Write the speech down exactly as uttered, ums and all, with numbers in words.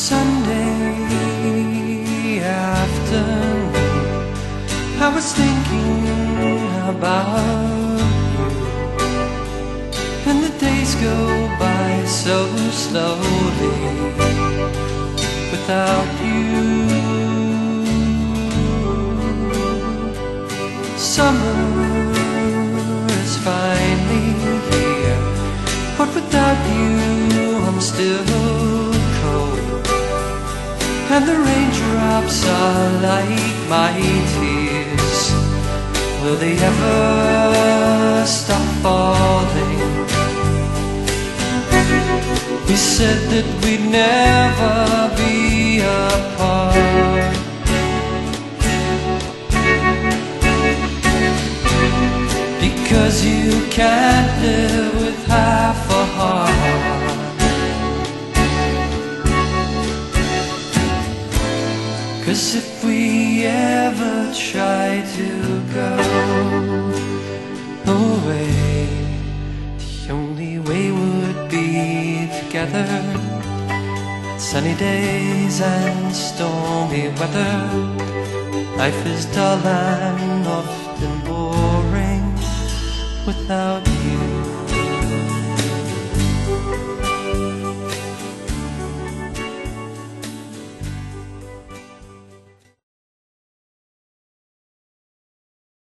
Sunday afternoon, I was thinking about you, and the days go by so slowly without you. Summer is finally here, but without you I'm still cold, and the raindrops are like my tears. Will they ever stop falling? We said that we'd never be apart, because you can't live with half a heart. Cause if we ever try to go away, the only way would be together. Sunny days and stormy weather. Life is dull and often boring without